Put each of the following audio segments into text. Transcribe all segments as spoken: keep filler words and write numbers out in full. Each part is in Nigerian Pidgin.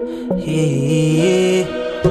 Yeah.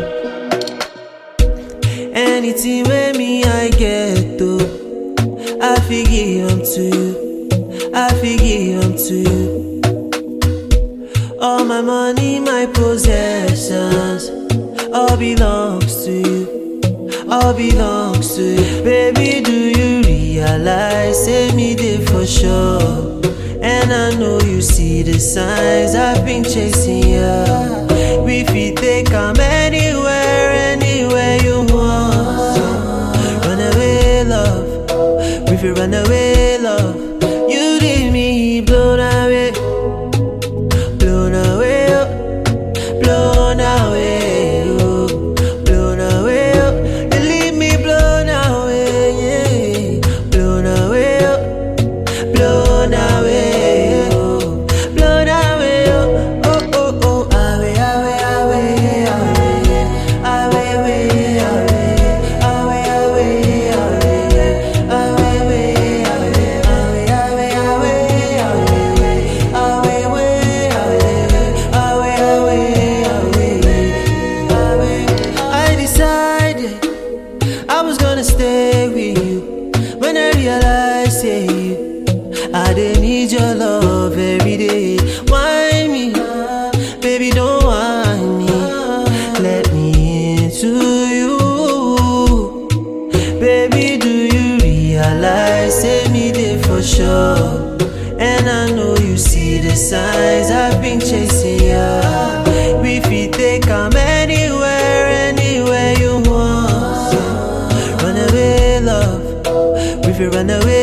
Anything with me I get to, I figure unto you, I figure unto you. All my money, my possessions, all belongs to you, all belongs to you. Baby, do you realize, say me there for sure? And I know you see the signs, I've been chasing you. We fit take come anywhere, anywhere you want. Run away, love, we fit run away, love. You leave me blown away, blown away, oh, blown away, oh, blown away, oh. You leave me blown away, yeah, blown away, oh, blown away, oh, blown away, oh, oh, oh, oh, away, away, away, away, away, away, away, away, away, away, away, away, away, away. I decided I was gonna stay with you when I realized, yeah, you, I didn't need your love every day. Why me? Baby, don't whine me. Let me into you. Baby, do you realize, say me there for sure? And I know you see the signs, I've been chasing you. We fit take come anywhere, anywhere you want. Run away, love, we fit run away.